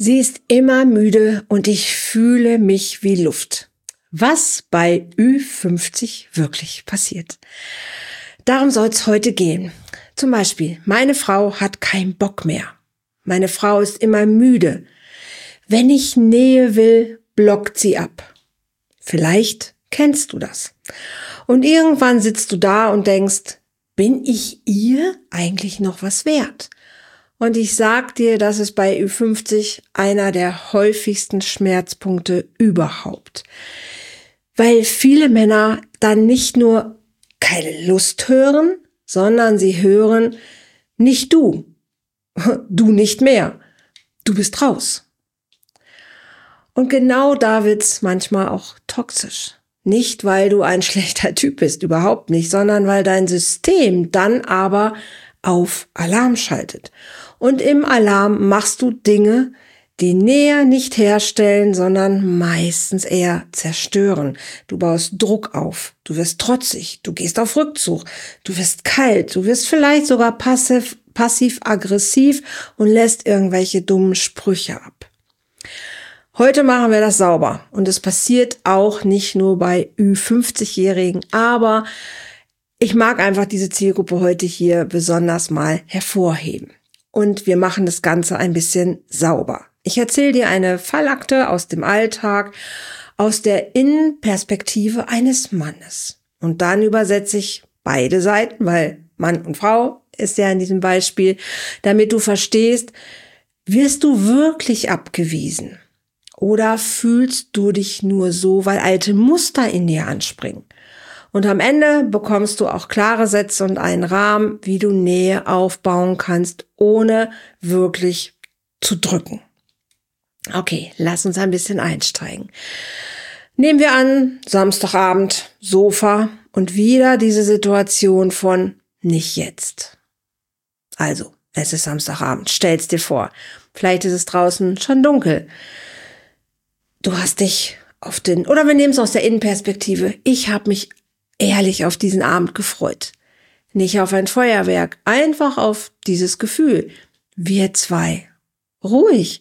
Sie ist immer müde und ich fühle mich wie Luft. Was bei Ü50 wirklich passiert. Darum soll es heute gehen. Zum Beispiel, meine Frau hat keinen Bock mehr. Meine Frau ist immer müde. Wenn ich Nähe will, blockt sie ab. Vielleicht kennst du das. Und irgendwann sitzt du da und denkst, bin ich ihr eigentlich noch was wert? Und ich sag dir, das ist bei Ü50 einer der häufigsten Schmerzpunkte überhaupt. Weil viele Männer dann nicht nur keine Lust hören, sondern sie hören, nicht du, du nicht mehr, du bist raus. Und genau da wird's manchmal auch toxisch. Nicht, weil du ein schlechter Typ bist, überhaupt nicht, sondern weil dein System dann aber auf Alarm schaltet. Und im Alarm machst du Dinge, die Nähe nicht herstellen, sondern meistens eher zerstören. Du baust Druck auf, du wirst trotzig, du gehst auf Rückzug, du wirst kalt, du wirst vielleicht sogar passiv-aggressiv und lässt irgendwelche dummen Sprüche ab. Heute machen wir das sauber und es passiert auch nicht nur bei Ü50-Jährigen, aber ich mag einfach diese Zielgruppe heute hier besonders mal hervorheben. Und wir machen das Ganze ein bisschen sauber. Ich erzähle dir eine Fallakte aus dem Alltag, aus der Innenperspektive eines Mannes. Und dann übersetze ich beide Seiten, weil Mann und Frau ist ja in diesem Beispiel, damit du verstehst, wirst du wirklich abgewiesen? Oder fühlst du dich nur so, weil alte Muster in dir anspringen? Und am Ende bekommst du auch klare Sätze und einen Rahmen, wie du Nähe aufbauen kannst, ohne wirklich zu drücken. Okay, lass uns ein bisschen einsteigen. Nehmen wir an, Samstagabend, Sofa und wieder diese Situation von nicht jetzt. Also, es ist Samstagabend, stell's dir vor. Vielleicht ist es draußen schon dunkel. Du hast dich oder wir nehmen es aus der Innenperspektive. Ich habe mich ehrlich auf diesen Abend gefreut. Nicht auf ein Feuerwerk, einfach auf dieses Gefühl. Wir zwei. Ruhig.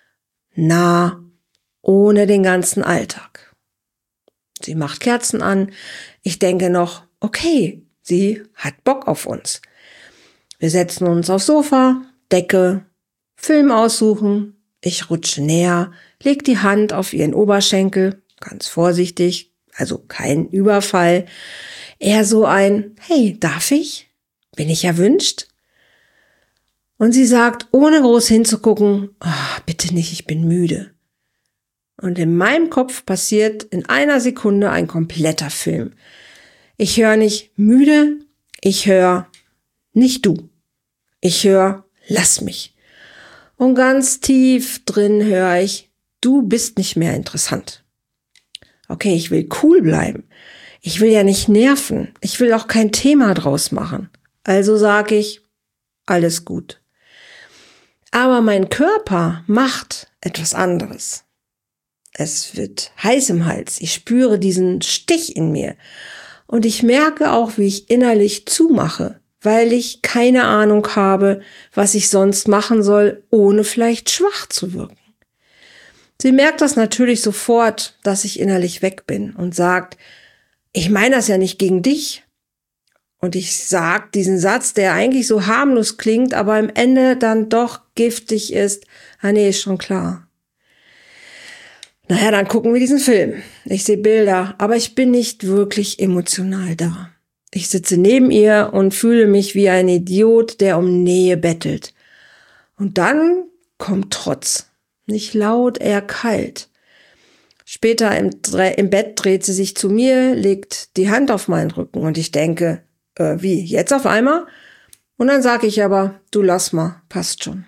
Nah, ohne den ganzen Alltag. Sie macht Kerzen an. Ich denke noch, okay, sie hat Bock auf uns. Wir setzen uns aufs Sofa, Decke, Film aussuchen. Ich rutsche näher, leg die Hand auf ihren Oberschenkel, ganz vorsichtig, also kein Überfall. Eher so ein, hey, darf ich? Bin ich erwünscht? Und sie sagt, ohne groß hinzugucken, oh, bitte nicht, ich bin müde. Und in meinem Kopf passiert in einer Sekunde ein kompletter Film. Ich höre nicht müde, ich höre nicht du. Ich höre, lass mich. Und ganz tief drin höre ich, du bist nicht mehr interessant. Okay, ich will cool bleiben. Ich will ja nicht nerven. Ich will auch kein Thema draus machen. Also sage ich, alles gut. Aber mein Körper macht etwas anderes. Es wird heiß im Hals. Ich spüre diesen Stich in mir. Und ich merke auch, wie ich innerlich zumache, weil ich keine Ahnung habe, was ich sonst machen soll, ohne vielleicht schwach zu wirken. Sie merkt das natürlich sofort, dass ich innerlich weg bin und sagt, ich meine das ja nicht gegen dich. Und ich sag diesen Satz, der eigentlich so harmlos klingt, aber am Ende dann doch giftig ist. Ah nee, ist schon klar. Naja, dann gucken wir diesen Film. Ich sehe Bilder, aber ich bin nicht wirklich emotional da. Ich sitze neben ihr und fühle mich wie ein Idiot, der um Nähe bettelt. Und dann kommt Trotz. Nicht laut, eher kalt. Später im Bett dreht sie sich zu mir, legt die Hand auf meinen Rücken und ich denke, wie, jetzt auf einmal? Und dann sage ich aber, du lass mal, passt schon.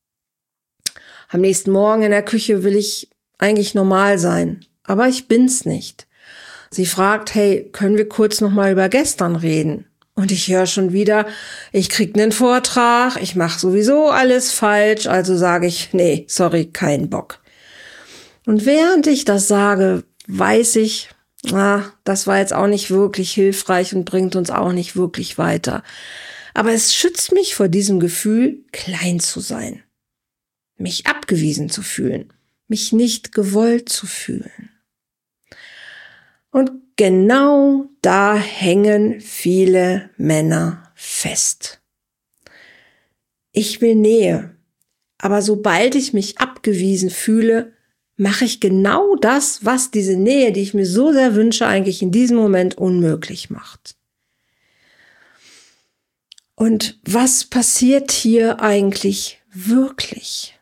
Am nächsten Morgen in der Küche will ich eigentlich normal sein, aber ich bin's nicht. Sie fragt, hey, können wir kurz noch mal über gestern reden? Und ich höre schon wieder, ich krieg einen Vortrag, ich mache sowieso alles falsch, also sage ich, nee, sorry, kein Bock. Und während ich das sage, weiß ich, das war jetzt auch nicht wirklich hilfreich und bringt uns auch nicht wirklich weiter. Aber es schützt mich vor diesem Gefühl, klein zu sein. mich abgewiesen zu fühlen, mich nicht gewollt zu fühlen. Und genau da hängen viele Männer fest. Ich will Nähe, aber sobald ich mich abgewiesen fühle, mache ich genau das, was diese Nähe, die ich mir so sehr wünsche, eigentlich in diesem Moment unmöglich macht. Und was passiert hier eigentlich wirklich?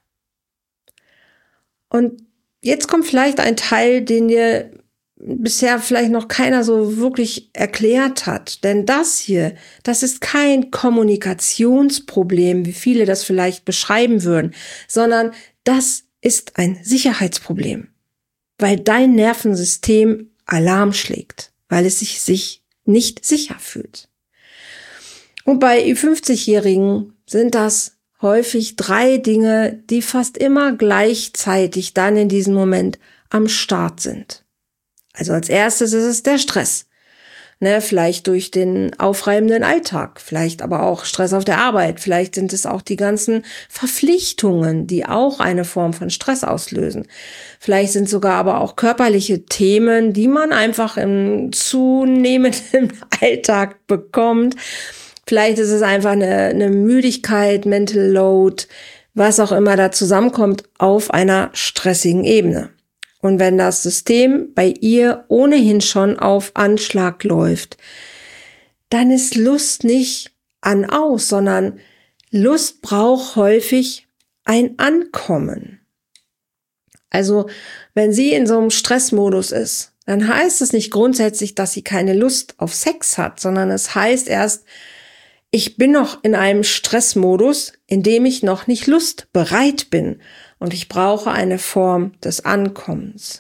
Und jetzt kommt vielleicht ein Teil, den dir bisher vielleicht noch keiner so wirklich erklärt hat. Denn das hier, das ist kein Kommunikationsproblem, wie viele das vielleicht beschreiben würden, sondern das ist ein Sicherheitsproblem, weil dein Nervensystem Alarm schlägt, weil es sich nicht sicher fühlt. Und bei Ü50-Jährigen sind das häufig 3 Dinge, die fast immer gleichzeitig dann in diesem Moment am Start sind. Also als erstes ist es der Stress. Vielleicht durch den aufreibenden Alltag, vielleicht aber auch Stress auf der Arbeit, vielleicht sind es auch die ganzen Verpflichtungen, die auch eine Form von Stress auslösen. Vielleicht sind sogar aber auch körperliche Themen, die man einfach im zunehmenden Alltag bekommt. Vielleicht ist es einfach eine Müdigkeit, Mental Load, was auch immer da zusammenkommt auf einer stressigen Ebene. Und wenn das System bei ihr ohnehin schon auf Anschlag läuft, dann ist Lust nicht an-aus, sondern Lust braucht häufig ein Ankommen. Also wenn sie in so einem Stressmodus ist, dann heißt es nicht grundsätzlich, dass sie keine Lust auf Sex hat, sondern es heißt erst, ich bin noch in einem Stressmodus, in dem ich noch nicht lustbereit bin. Und ich brauche eine Form des Ankommens.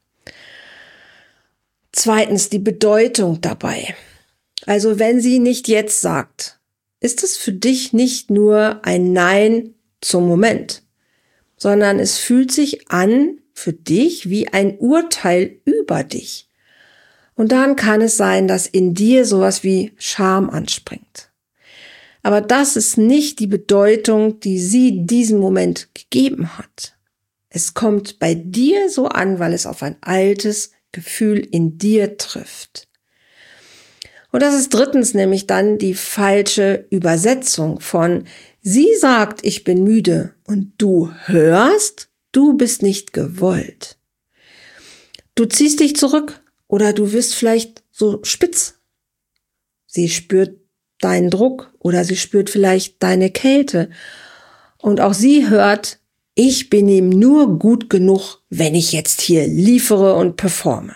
Zweitens, die Bedeutung dabei. Also wenn sie nicht jetzt sagt, ist es für dich nicht nur ein Nein zum Moment, sondern es fühlt sich an für dich wie ein Urteil über dich. Und dann kann es sein, dass in dir sowas wie Scham anspringt. Aber das ist nicht die Bedeutung, die sie diesem Moment gegeben hat. Es kommt bei dir so an, weil es auf ein altes Gefühl in dir trifft. Und das ist drittens nämlich dann die falsche Übersetzung von sie sagt, ich bin müde und du hörst, du bist nicht gewollt. Du ziehst dich zurück oder du wirst vielleicht so spitz. Sie spürt deinen Druck oder sie spürt vielleicht deine Kälte. Und auch sie hört, ich bin ihm nur gut genug, wenn ich jetzt hier liefere und performe.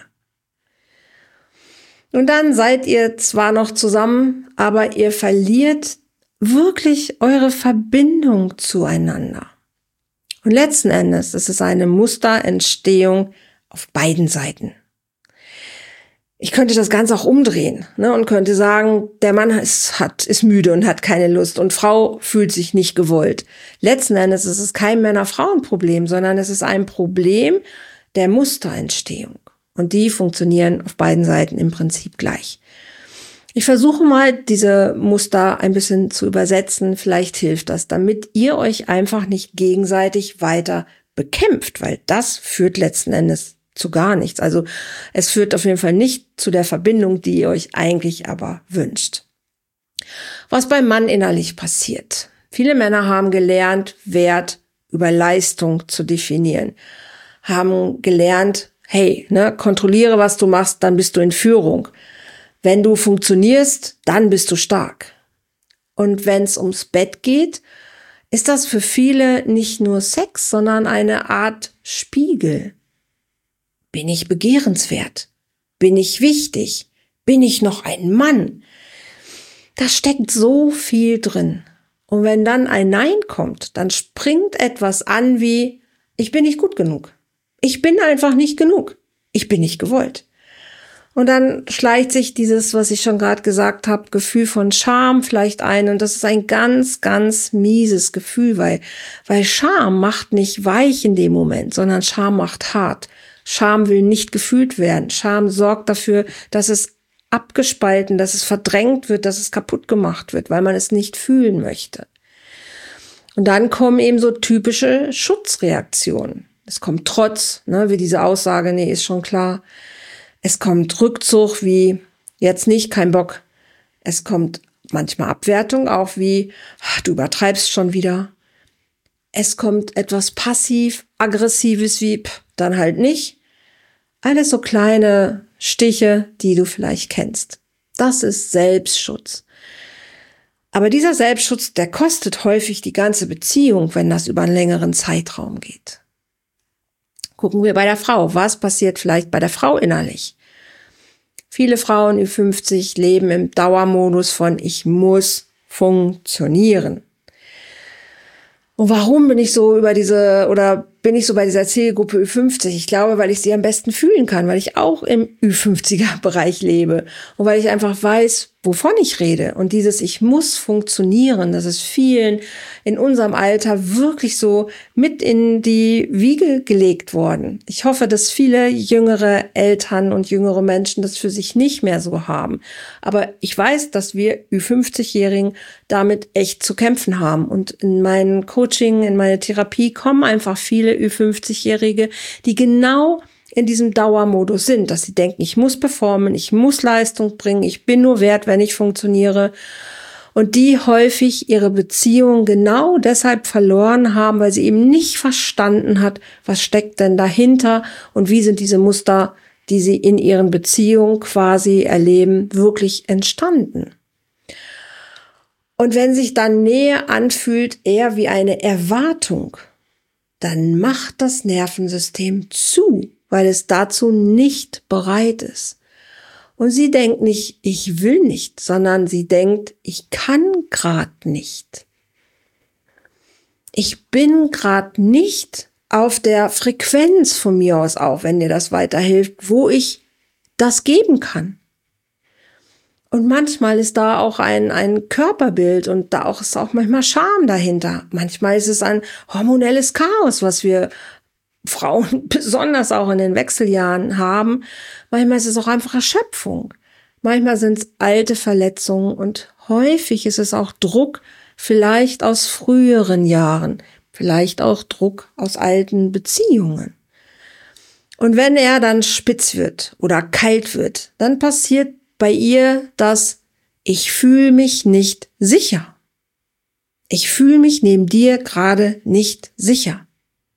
Und dann seid ihr zwar noch zusammen, aber ihr verliert wirklich eure Verbindung zueinander. Und letzten Endes ist es eine Musterentstehung auf beiden Seiten. Ich könnte das Ganze auch umdrehen, und könnte sagen, der Mann ist müde und hat keine Lust und Frau fühlt sich nicht gewollt. Letzten Endes ist es kein Männer-Frauen-Problem, sondern es ist ein Problem der Musterentstehung. Und die funktionieren auf beiden Seiten im Prinzip gleich. Ich versuche mal, diese Muster ein bisschen zu übersetzen. Vielleicht hilft das, damit ihr euch einfach nicht gegenseitig weiter bekämpft, weil das führt letzten Endes zu gar nichts. Also es führt auf jeden Fall nicht zu der Verbindung, die ihr euch eigentlich aber wünscht. Was beim Mann innerlich passiert. Viele Männer haben gelernt, Wert über Leistung zu definieren. Haben gelernt, hey, kontrolliere, was du machst, dann bist du in Führung. Wenn du funktionierst, dann bist du stark. Und wenn es ums Bett geht, ist das für viele nicht nur Sex, sondern eine Art Spiegel. Bin ich begehrenswert? Bin ich wichtig? Bin ich noch ein Mann? Da steckt so viel drin. Und wenn dann ein Nein kommt, dann springt etwas an wie, ich bin nicht gut genug. Ich bin einfach nicht genug. Ich bin nicht gewollt. Und dann schleicht sich dieses, was ich schon gerade gesagt habe, Gefühl von Scham vielleicht ein. Und das ist ein ganz, ganz mieses Gefühl, weil Scham macht nicht weich in dem Moment, sondern Scham macht hart. Scham will nicht gefühlt werden. Scham sorgt dafür, dass es abgespalten, dass es verdrängt wird, dass es kaputt gemacht wird, weil man es nicht fühlen möchte. Und dann kommen eben so typische Schutzreaktionen. Es kommt Trotz, ne, wie diese Aussage, nee, ist schon klar. Es kommt Rückzug, wie jetzt nicht, kein Bock. Es kommt manchmal Abwertung, auch wie, du übertreibst schon wieder. Es kommt etwas passiv-aggressives, wie, dann halt nicht. Alles so kleine Stiche, die du vielleicht kennst. Das ist Selbstschutz. Aber dieser Selbstschutz, der kostet häufig die ganze Beziehung, wenn das über einen längeren Zeitraum geht. Gucken wir bei der Frau. Was passiert vielleicht bei der Frau innerlich? Viele Frauen Ü50 leben im Dauermodus von ich muss funktionieren. Und warum bin ich so bei dieser Zielgruppe Ü50? Ich glaube, weil ich sie am besten fühlen kann, weil ich auch im Ü50er-Bereich lebe und weil ich einfach weiß, wovon ich rede. Und dieses Ich muss funktionieren, das ist vielen in unserem Alter wirklich so mit in die Wiege gelegt worden. Ich hoffe, dass viele jüngere Eltern und jüngere Menschen das für sich nicht mehr so haben. Aber ich weiß, dass wir Ü50-Jährigen damit echt zu kämpfen haben. Und in meinem Coaching, in meine Therapie kommen einfach viele Ü50-Jährige, die genau in diesem Dauermodus sind, dass sie denken, ich muss performen, ich muss Leistung bringen, ich bin nur wert, wenn ich funktioniere. Und die häufig ihre Beziehung genau deshalb verloren haben, weil sie eben nicht verstanden hat, was steckt denn dahinter und wie sind diese Muster, die sie in ihren Beziehungen quasi erleben, wirklich entstanden. Und wenn sich dann Nähe anfühlt, eher wie eine Erwartung, dann macht das Nervensystem zu, weil es dazu nicht bereit ist. Und sie denkt nicht, ich will nicht, sondern sie denkt, ich kann gerade nicht. Ich bin gerade nicht auf der Frequenz von mir aus auch, wenn dir das weiterhilft, wo ich das geben kann. Und manchmal ist da auch ein Körperbild und da ist auch manchmal Scham dahinter. Manchmal ist es ein hormonelles Chaos, was wir Frauen besonders auch in den Wechseljahren haben. Manchmal ist es auch einfach Erschöpfung. Manchmal sind es alte Verletzungen und häufig ist es auch Druck, vielleicht aus früheren Jahren, vielleicht auch Druck aus alten Beziehungen. Und wenn er dann spitz wird oder kalt wird, dann passiert bei ihr das, ich fühle mich nicht sicher. Ich fühle mich neben dir gerade nicht sicher.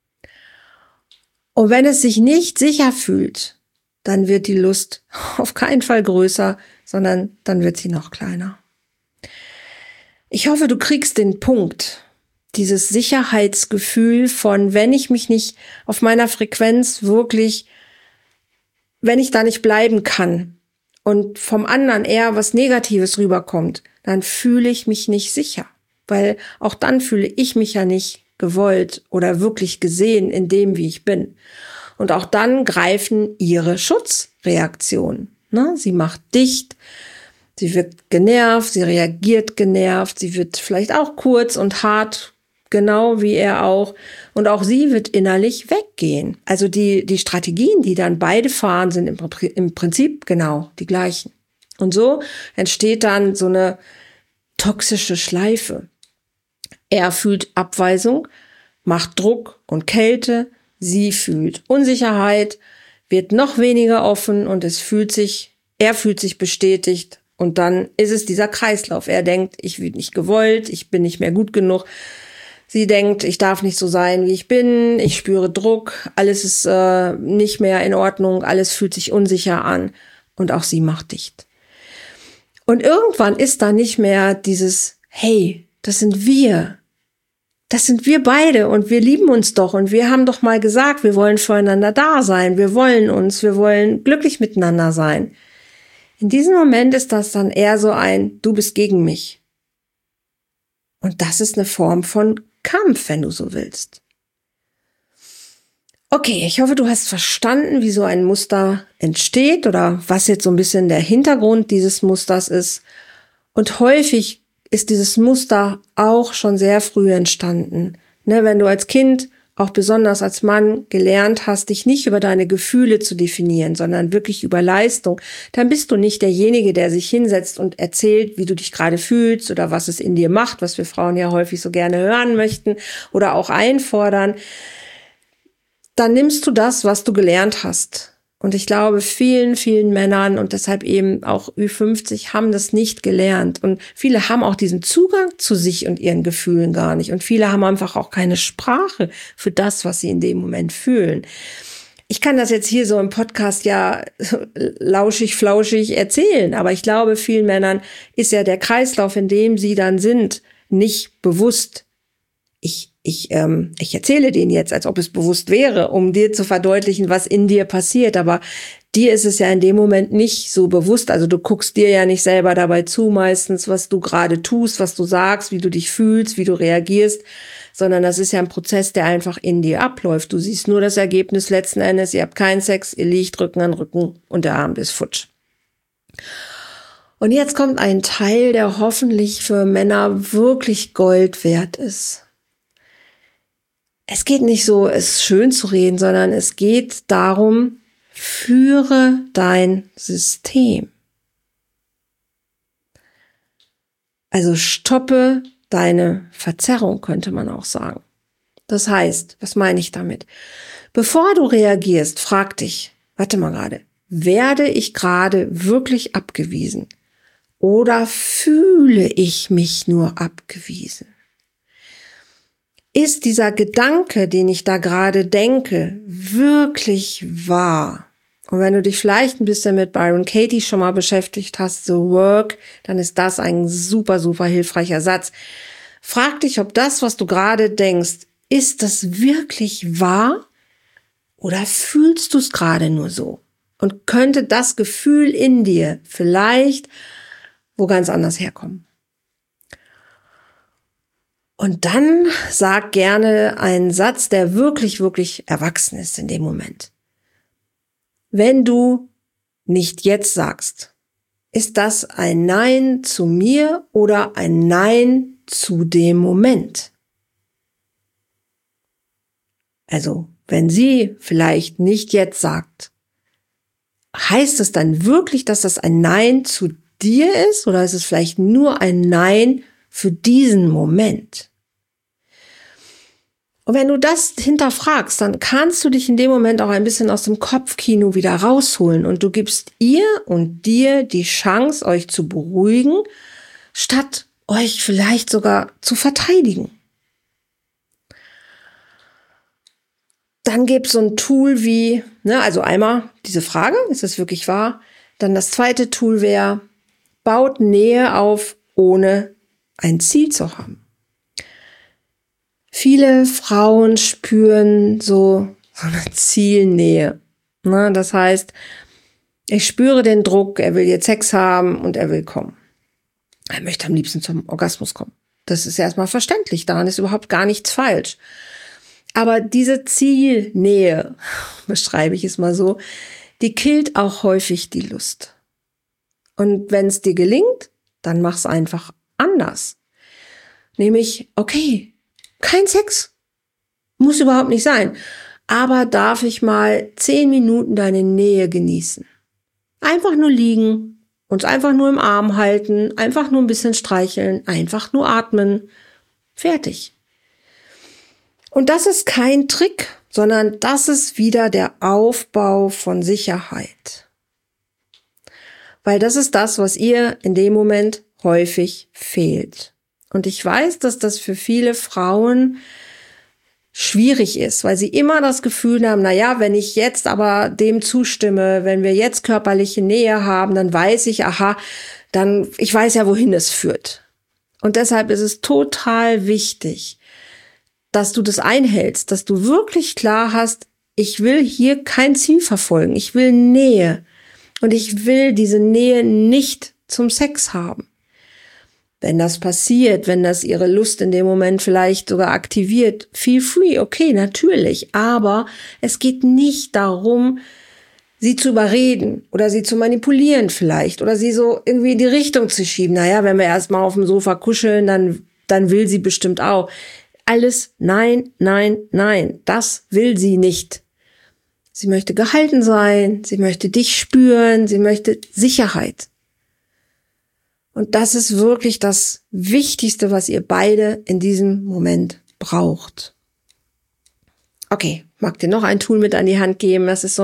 Und wenn es sich nicht sicher fühlt, dann wird die Lust auf keinen Fall größer, sondern dann wird sie noch kleiner. Ich hoffe, du kriegst den Punkt, dieses Sicherheitsgefühl von, wenn ich mich nicht auf meiner Frequenz wirklich, wenn ich da nicht bleiben kann und vom anderen eher was Negatives rüberkommt, dann fühle ich mich nicht sicher, weil auch dann fühle ich mich ja nicht gewollt oder wirklich gesehen in dem, wie ich bin. Und auch dann greifen ihre Schutzreaktionen. Sie macht dicht, sie wird genervt, sie reagiert genervt, sie wird vielleicht auch kurz und hart, genau wie er auch. Und auch sie wird innerlich weggehen. Also die Strategien, die dann beide fahren, sind im Prinzip genau die gleichen. Und so entsteht dann so eine toxische Schleife. Er fühlt Abweisung, macht Druck und Kälte, sie fühlt Unsicherheit, wird noch weniger offen und er fühlt sich bestätigt und dann ist es dieser Kreislauf. Er denkt, ich bin nicht gewollt, ich bin nicht mehr gut genug. Sie denkt, ich darf nicht so sein, wie ich bin, ich spüre Druck, alles ist nicht mehr in Ordnung, alles fühlt sich unsicher an und auch sie macht dicht. Und irgendwann ist da nicht mehr dieses, hey, das sind wir beide und wir lieben uns doch und wir haben doch mal gesagt, wir wollen füreinander da sein, wir wollen glücklich miteinander sein. In diesem Moment ist das dann eher so ein, du bist gegen mich. Und das ist eine Form von Kampf, wenn du so willst. Okay, ich hoffe, du hast verstanden, wie so ein Muster entsteht oder was jetzt so ein bisschen der Hintergrund dieses Musters ist. Und häufig ist dieses Muster auch schon sehr früh entstanden. Wenn du als Kind auch besonders als Mann gelernt hast, dich nicht über deine Gefühle zu definieren, sondern wirklich über Leistung, dann bist du nicht derjenige, der sich hinsetzt und erzählt, wie du dich gerade fühlst oder was es in dir macht, was wir Frauen ja häufig so gerne hören möchten oder auch einfordern. Dann nimmst du das, was du gelernt hast. Und ich glaube, vielen, vielen Männern und deshalb eben auch Ü50 haben das nicht gelernt. Und viele haben auch diesen Zugang zu sich und ihren Gefühlen gar nicht. Und viele haben einfach auch keine Sprache für das, was sie in dem Moment fühlen. Ich kann das jetzt hier so im Podcast ja lauschig, flauschig erzählen. Aber ich glaube, vielen Männern ist ja der Kreislauf, in dem sie dann sind, nicht bewusst. Ich erzähle denen jetzt, als ob es bewusst wäre, um dir zu verdeutlichen, was in dir passiert. Aber dir ist es ja in dem Moment nicht so bewusst. Also du guckst dir ja nicht selber dabei zu meistens, was du gerade tust, was du sagst, wie du dich fühlst, wie du reagierst, sondern das ist ja ein Prozess, der einfach in dir abläuft. Du siehst nur das Ergebnis letzten Endes. Ihr habt keinen Sex, ihr liegt Rücken an Rücken und der Abend ist futsch. Und jetzt kommt ein Teil, der hoffentlich für Männer wirklich Gold wert ist. Es geht nicht so, es schön zu reden, sondern es geht darum, führe dein System. Also stoppe deine Verzerrung, könnte man auch sagen. Das heißt, was meine ich damit? Bevor du reagierst, frag dich, warte mal gerade, werde ich gerade wirklich abgewiesen? Oder fühle ich mich nur abgewiesen? Ist dieser Gedanke, den ich da gerade denke, wirklich wahr? Und wenn du dich vielleicht ein bisschen mit Byron Katie schon mal beschäftigt hast, The Work, dann ist das ein super, super hilfreicher Satz. Frag dich, ob das, was du gerade denkst, ist das wirklich wahr? Oder fühlst du es gerade nur so? Und könnte das Gefühl in dir vielleicht wo ganz anders herkommen? Und dann sag gerne einen Satz, der wirklich, wirklich erwachsen ist in dem Moment. Wenn du nicht jetzt sagst, ist das ein Nein zu mir oder ein Nein zu dem Moment? Also, wenn sie vielleicht nicht jetzt sagt, heißt es dann wirklich, dass das ein Nein zu dir ist oder ist es vielleicht nur ein Nein für diesen Moment? Und wenn du das hinterfragst, dann kannst du dich in dem Moment auch ein bisschen aus dem Kopfkino wieder rausholen und du gibst ihr und dir die Chance, euch zu beruhigen, statt euch vielleicht sogar zu verteidigen. Dann gibt's so ein Tool wie, also einmal diese Frage, ist das wirklich wahr? Dann das zweite Tool wäre, baut Nähe auf, ohne ein Ziel zu haben. Viele Frauen spüren so eine Zielnähe. Das heißt, ich spüre den Druck, er will jetzt Sex haben und er will kommen. Er möchte am liebsten zum Orgasmus kommen. Das ist erstmal verständlich, daran ist überhaupt gar nichts falsch. Aber diese Zielnähe, beschreibe ich es mal so, die killt auch häufig die Lust. Und wenn es dir gelingt, dann mach's einfach anders. Nämlich, okay, kein Sex. Muss überhaupt nicht sein. Aber darf ich mal 10 Minuten deine Nähe genießen? Einfach nur liegen, uns einfach nur im Arm halten, einfach nur ein bisschen streicheln, einfach nur atmen. Fertig. Und das ist kein Trick, sondern das ist wieder der Aufbau von Sicherheit. Weil das ist das, was ihr in dem Moment häufig fehlt. Und ich weiß, dass das für viele Frauen schwierig ist, weil sie immer das Gefühl haben, wenn ich jetzt aber dem zustimme, wenn wir jetzt körperliche Nähe haben, dann weiß ich, ich weiß ja, wohin es führt. Und deshalb ist es total wichtig, dass du das einhältst, dass du wirklich klar hast, ich will hier kein Ziel verfolgen, ich will Nähe und ich will diese Nähe nicht zum Sex haben. Wenn das passiert, wenn das ihre Lust in dem Moment vielleicht sogar aktiviert, feel free, okay, natürlich. Aber es geht nicht darum, sie zu überreden oder sie zu manipulieren vielleicht oder sie so irgendwie in die Richtung zu schieben. Wenn wir erstmal auf dem Sofa kuscheln, dann will sie bestimmt auch. alles nein, nein, nein. Das will sie nicht. Sie möchte gehalten sein, sie möchte dich spüren, sie möchte Sicherheit. Und das ist wirklich das Wichtigste, was ihr beide in diesem Moment braucht. Okay, mag dir noch ein Tool mit an die Hand geben. Das ist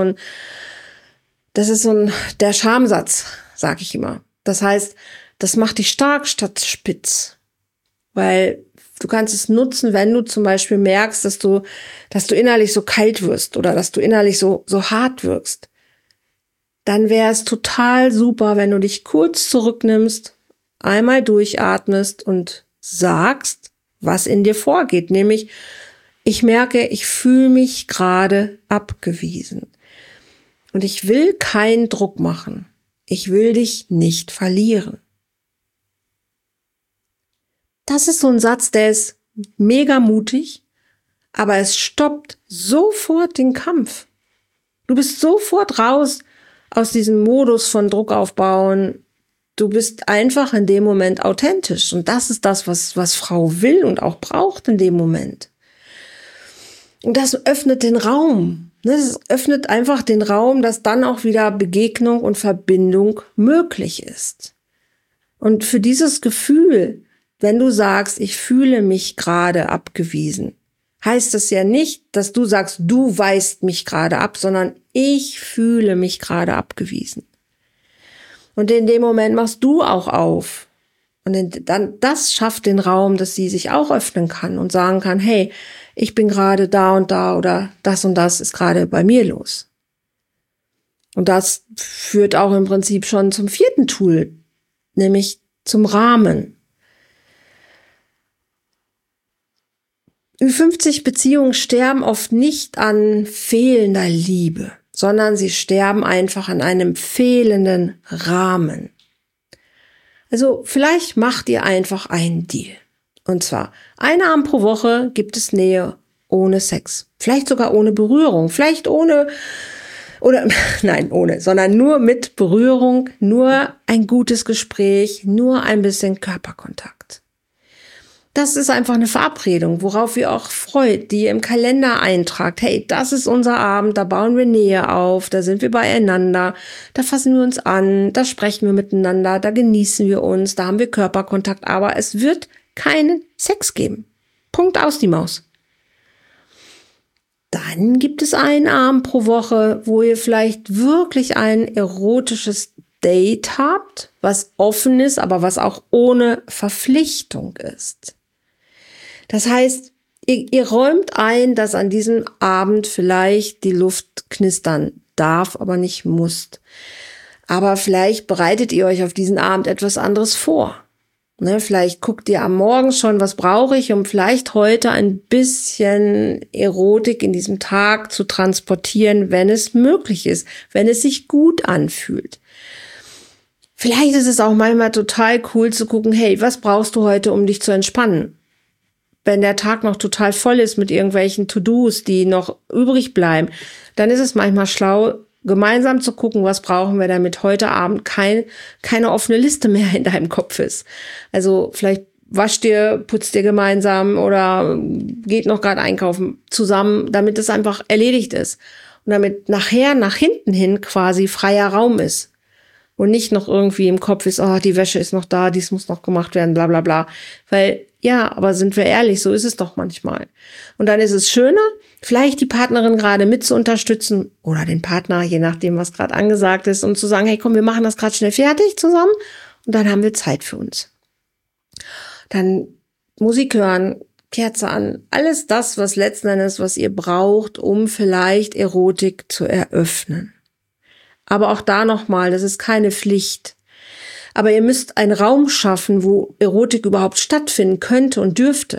der Schamsatz, sag ich immer. Das heißt, das macht dich stark statt spitz. Weil du kannst es nutzen, wenn du zum Beispiel merkst, dass du innerlich so kalt wirst oder dass du innerlich so hart wirkst. Dann wäre es total super, wenn du dich kurz zurücknimmst, einmal durchatmest und sagst, was in dir vorgeht. Nämlich, ich merke, ich fühle mich gerade abgewiesen. Und ich will keinen Druck machen. Ich will dich nicht verlieren. Das ist so ein Satz, der ist mega mutig, aber es stoppt sofort den Kampf. Du bist sofort raus aus diesem Modus von Druck aufbauen. Du bist einfach in dem Moment authentisch. Und das ist das, was Frau will und auch braucht in dem Moment. Und das öffnet den Raum. Das öffnet einfach den Raum, dass dann auch wieder Begegnung und Verbindung möglich ist. Und für dieses Gefühl, wenn du sagst, ich fühle mich gerade abgewiesen, heißt das ja nicht, dass du sagst, du weist mich gerade ab, sondern ich fühle mich gerade abgewiesen. Und in dem Moment machst du auch auf. Und dann, das schafft den Raum, dass sie sich auch öffnen kann und sagen kann, hey, ich bin gerade da und da oder das und das ist gerade bei mir los. Und das führt auch im Prinzip schon zum 4. Tool, nämlich zum Rahmen. Ü50-Beziehungen sterben oft nicht an fehlender Liebe, sondern sie sterben einfach an einem fehlenden Rahmen. Also vielleicht macht ihr einfach einen Deal. Und zwar, einen Abend pro Woche gibt es Nähe ohne Sex. Vielleicht sogar ohne Berührung. Vielleicht ohne, sondern nur mit Berührung, nur ein gutes Gespräch, nur ein bisschen Körperkontakt. Das ist einfach eine Verabredung, worauf ihr auch freut, die ihr im Kalender eintragt. Hey, das ist unser Abend, da bauen wir Nähe auf, da sind wir beieinander, da fassen wir uns an, da sprechen wir miteinander, da genießen wir uns, da haben wir Körperkontakt, aber es wird keinen Sex geben. Punkt aus die Maus. Dann gibt es einen Abend pro Woche, wo ihr vielleicht wirklich ein erotisches Date habt, was offen ist, aber was auch ohne Verpflichtung ist. Das heißt, ihr räumt ein, dass an diesem Abend vielleicht die Luft knistern darf, aber nicht muss. Aber vielleicht bereitet ihr euch auf diesen Abend etwas anderes vor. Ne, vielleicht guckt ihr am Morgen schon, was brauche ich, um vielleicht heute ein bisschen Erotik in diesem Tag zu transportieren, wenn es möglich ist, wenn es sich gut anfühlt. Vielleicht ist es auch manchmal total cool zu gucken, hey, was brauchst du heute, um dich zu entspannen? Wenn der Tag noch total voll ist mit irgendwelchen To-Dos, die noch übrig bleiben, dann ist es manchmal schlau, gemeinsam zu gucken, was brauchen wir, damit heute Abend keine offene Liste mehr in deinem Kopf ist. Also vielleicht putzt ihr gemeinsam oder geht noch gerade einkaufen zusammen, damit es einfach erledigt ist. Und damit nachher, nach hinten hin quasi freier Raum ist. Und nicht noch irgendwie im Kopf ist, oh, die Wäsche ist noch da, dies muss noch gemacht werden, bla bla bla. Weil, ja, aber sind wir ehrlich, so ist es doch manchmal. Und dann ist es schöner, vielleicht die Partnerin gerade mit zu unterstützen oder den Partner, je nachdem, was gerade angesagt ist, und zu sagen, hey komm, wir machen das gerade schnell fertig zusammen und dann haben wir Zeit für uns. Dann Musik hören, Kerze an, alles das, was letzten Endes, was ihr braucht, um vielleicht Erotik zu eröffnen. Aber auch da nochmal, das ist keine Pflicht. Aber ihr müsst einen Raum schaffen, wo Erotik überhaupt stattfinden könnte und dürfte.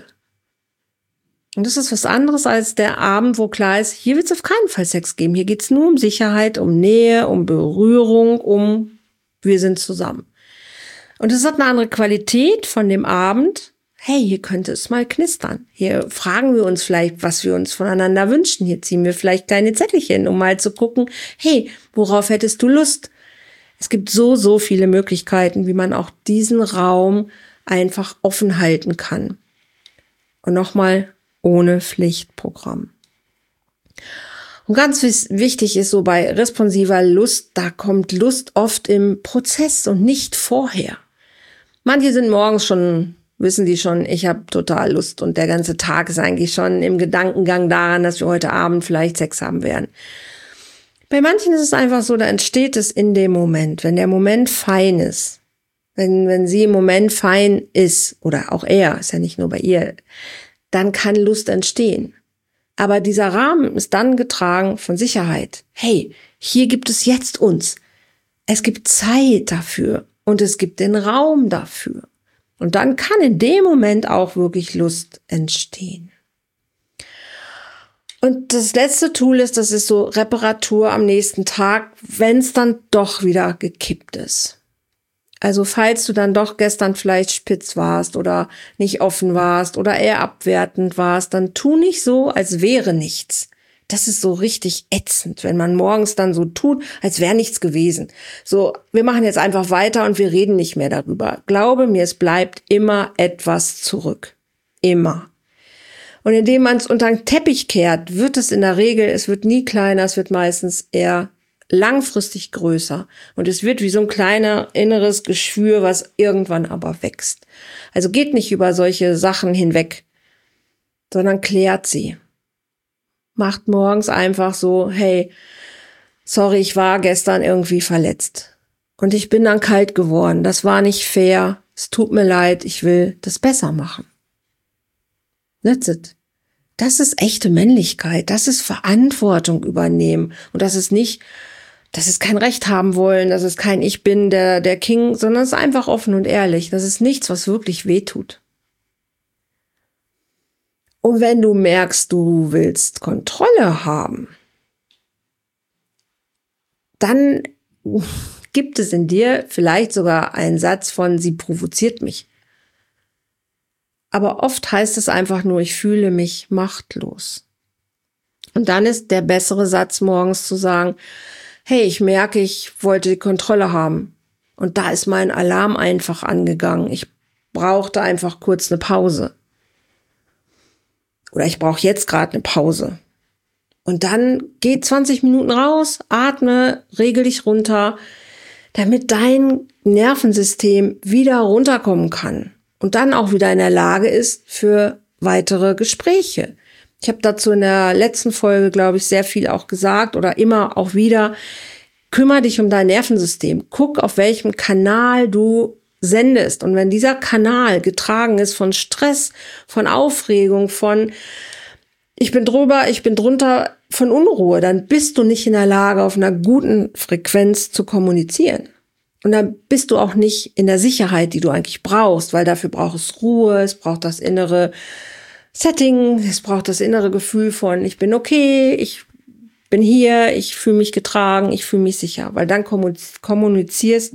Und das ist was anderes als der Abend, wo klar ist, hier wird es auf keinen Fall Sex geben. Hier geht es nur um Sicherheit, um Nähe, um Berührung, wir sind zusammen. Und das hat eine andere Qualität von dem Abend. Hey, hier könnte es mal knistern. Hier fragen wir uns vielleicht, was wir uns voneinander wünschen. Hier ziehen wir vielleicht kleine Zettelchen, um mal zu gucken, hey, worauf hättest du Lust? Es gibt so viele Möglichkeiten, wie man auch diesen Raum einfach offen halten kann. Und nochmal, ohne Pflichtprogramm. Und ganz wichtig ist so bei responsiver Lust, da kommt Lust oft im Prozess und nicht vorher. Manche sind morgens schon, wissen die schon, ich habe total Lust und der ganze Tag ist eigentlich schon im Gedankengang daran, dass wir heute Abend vielleicht Sex haben werden. Bei manchen ist es einfach so, da entsteht es in dem Moment, wenn der Moment fein ist. Wenn sie im Moment fein ist, oder auch er, ist ja nicht nur bei ihr, dann kann Lust entstehen. Aber dieser Rahmen ist dann getragen von Sicherheit. Hey, hier gibt es jetzt uns. Es gibt Zeit dafür und es gibt den Raum dafür. Und dann kann in dem Moment auch wirklich Lust entstehen. Und das letzte Tool ist, das ist so Reparatur am nächsten Tag, wenn es dann doch wieder gekippt ist. Also falls du dann doch gestern vielleicht spitz warst oder nicht offen warst oder eher abwertend warst, dann tu nicht so, als wäre nichts. Das ist so richtig ätzend, wenn man morgens dann so tut, als wäre nichts gewesen. So, wir machen jetzt einfach weiter und wir reden nicht mehr darüber. Glaube mir, es bleibt immer etwas zurück. Immer. Und indem man es unter den Teppich kehrt, wird es in der Regel, es wird nie kleiner, es wird meistens eher langfristig größer. Und es wird wie so ein kleiner inneres Geschwür, was irgendwann aber wächst. Also geht nicht über solche Sachen hinweg, sondern klärt sie. Macht morgens einfach so, hey, sorry, ich war gestern irgendwie verletzt. Und ich bin dann kalt geworden. Das war nicht fair. Es tut mir leid. Ich will das besser machen. That's it. Das ist echte Männlichkeit. Das ist Verantwortung übernehmen. Und das ist kein Recht haben wollen. Das ist kein Ich bin der King, sondern es ist einfach offen und ehrlich. Das ist nichts, was wirklich wehtut. Und wenn du merkst, du willst Kontrolle haben, dann gibt es in dir vielleicht sogar einen Satz von, sie provoziert mich. Aber oft heißt es einfach nur, ich fühle mich machtlos. Und dann ist der bessere Satz morgens zu sagen, hey, ich merke, ich wollte die Kontrolle haben. Und da ist mein Alarm einfach angegangen. Ich brauchte einfach kurz eine Pause. Oder ich brauche jetzt gerade eine Pause. Und dann geh 20 Minuten raus, atme, regel dich runter, damit dein Nervensystem wieder runterkommen kann. Und dann auch wieder in der Lage ist für weitere Gespräche. Ich habe dazu in der letzten Folge, glaube ich, sehr viel auch gesagt oder immer auch wieder, kümmere dich um dein Nervensystem. Guck, auf welchem Kanal du sendest. Und wenn dieser Kanal getragen ist von Stress, von Aufregung, von ich bin drüber, ich bin drunter, von Unruhe, dann bist du nicht in der Lage, auf einer guten Frequenz zu kommunizieren. Und dann bist du auch nicht in der Sicherheit, die du eigentlich brauchst, weil dafür braucht es Ruhe, es braucht das innere Setting, es braucht das innere Gefühl von ich bin okay, ich bin hier, ich fühle mich getragen, ich fühle mich sicher. Weil dann kommunizierst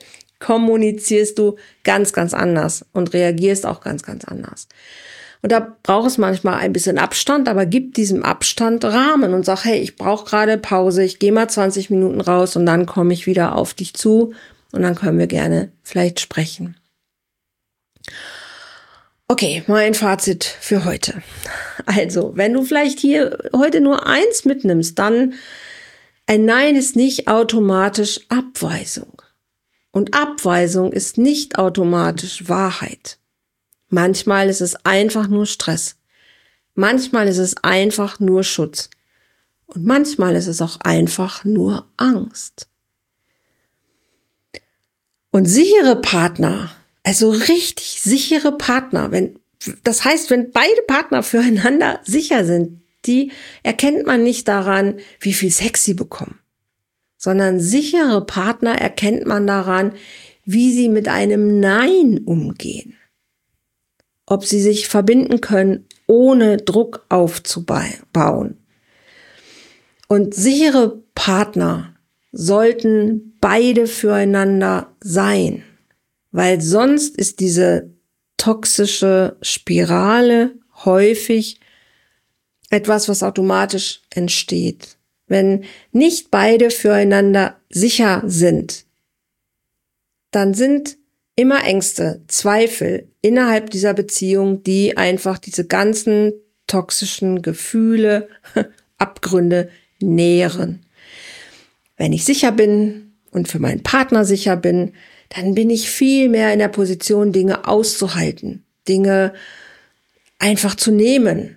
du ganz, ganz anders und reagierst auch ganz, ganz anders. Und da braucht es manchmal ein bisschen Abstand, aber gib diesem Abstand Rahmen und sag, hey, ich brauche gerade Pause, ich gehe mal 20 Minuten raus und dann komme ich wieder auf dich zu und dann können wir gerne vielleicht sprechen. Okay, mein Fazit für heute. Also, wenn du vielleicht hier heute nur eins mitnimmst, dann ein Nein ist nicht automatisch Abweisung. Und Abweisung ist nicht automatisch Wahrheit. Manchmal ist es einfach nur Stress. Manchmal ist es einfach nur Schutz. Und manchmal ist es auch einfach nur Angst. Und sichere Partner, also richtig sichere Partner, das heißt, wenn beide Partner füreinander sicher sind, die erkennt man nicht daran, wie viel Sex sie bekommen, sondern sichere Partner erkennt man daran, wie sie mit einem Nein umgehen. Ob sie sich verbinden können, ohne Druck aufzubauen. Und sichere Partner sollten beide füreinander sein, weil sonst ist diese toxische Spirale häufig etwas, was automatisch entsteht. Wenn nicht beide füreinander sicher sind, dann sind immer Ängste, Zweifel innerhalb dieser Beziehung, die einfach diese ganzen toxischen Gefühle, Abgründe nähren. Wenn ich sicher bin und für meinen Partner sicher bin, dann bin ich viel mehr in der Position, Dinge auszuhalten, Dinge einfach zu nehmen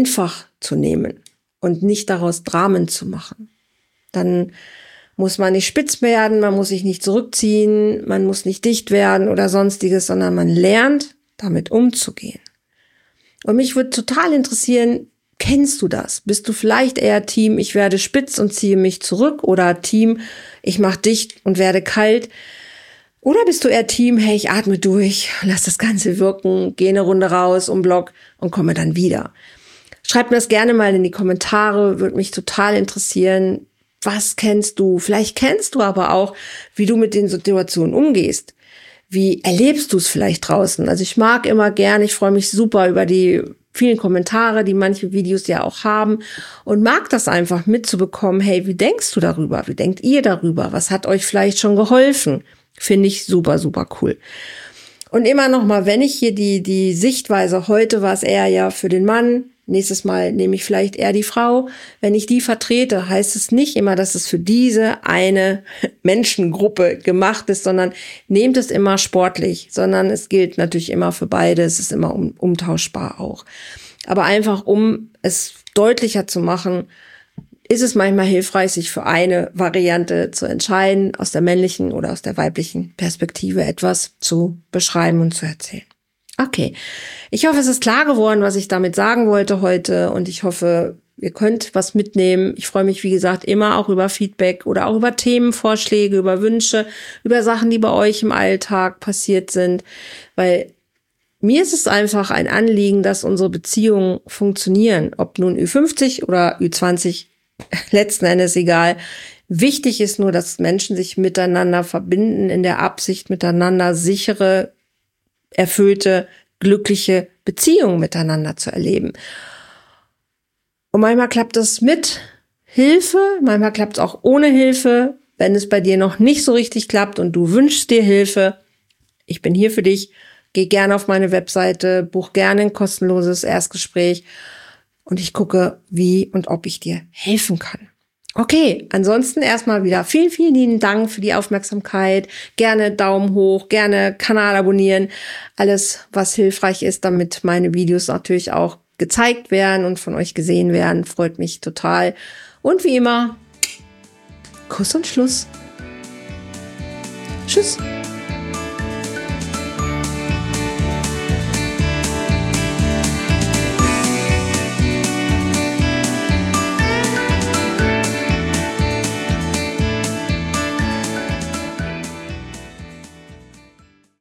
und nicht daraus Dramen zu machen. Dann muss man nicht spitz werden, man muss sich nicht zurückziehen, man muss nicht dicht werden oder sonstiges, sondern man lernt, damit umzugehen. Und mich würde total interessieren, kennst du das? Bist du vielleicht eher Team, ich werde spitz und ziehe mich zurück, oder Team, ich mache dicht und werde kalt? Oder bist du eher Team, hey, ich atme durch, lass das Ganze wirken, gehe eine Runde raus um Block und komme dann wieder? Schreib mir das gerne mal in die Kommentare, würde mich total interessieren. Was kennst du? Vielleicht kennst du aber auch, wie du mit den Situationen umgehst. Wie erlebst du es vielleicht draußen? Also ich mag immer gerne, ich freue mich super über die vielen Kommentare, die manche Videos ja auch haben, und mag das einfach mitzubekommen, hey, wie denkst du darüber? Wie denkt ihr darüber? Was hat euch vielleicht schon geholfen? Finde ich super, super cool. Und immer noch mal, wenn ich hier die Sichtweise, heute war es eher ja für den Mann, nächstes Mal nehme ich vielleicht eher die Frau. Wenn ich die vertrete, heißt es nicht immer, dass es für diese eine Menschengruppe gemacht ist, sondern nehmt es immer sportlich, sondern es gilt natürlich immer für beide. Es ist immer umtauschbar auch. Aber einfach, um es deutlicher zu machen, ist es manchmal hilfreich, sich für eine Variante zu entscheiden, aus der männlichen oder aus der weiblichen Perspektive etwas zu beschreiben und zu erzählen. Okay, ich hoffe, es ist klar geworden, was ich damit sagen wollte heute, und ich hoffe, ihr könnt was mitnehmen. Ich freue mich, wie gesagt, immer auch über Feedback oder auch über Themenvorschläge, über Wünsche, über Sachen, die bei euch im Alltag passiert sind, weil mir ist es einfach ein Anliegen, dass unsere Beziehungen funktionieren, ob nun Ü50 oder Ü20, letzten Endes egal. Wichtig ist nur, dass Menschen sich miteinander verbinden in der Absicht, miteinander sichere, erfüllte, glückliche Beziehungen miteinander zu erleben. Und manchmal klappt es mit Hilfe, manchmal klappt es auch ohne Hilfe. Wenn es bei dir noch nicht so richtig klappt und du wünschst dir Hilfe, ich bin hier für dich. Geh gerne auf meine Webseite, buch gerne ein kostenloses Erstgespräch und ich gucke, wie und ob ich dir helfen kann. Okay, ansonsten erstmal wieder vielen, vielen lieben Dank für die Aufmerksamkeit. Gerne Daumen hoch, gerne Kanal abonnieren. Alles, was hilfreich ist, damit meine Videos natürlich auch gezeigt werden und von euch gesehen werden, freut mich total. Und wie immer, Kuss und Schluss. Tschüss.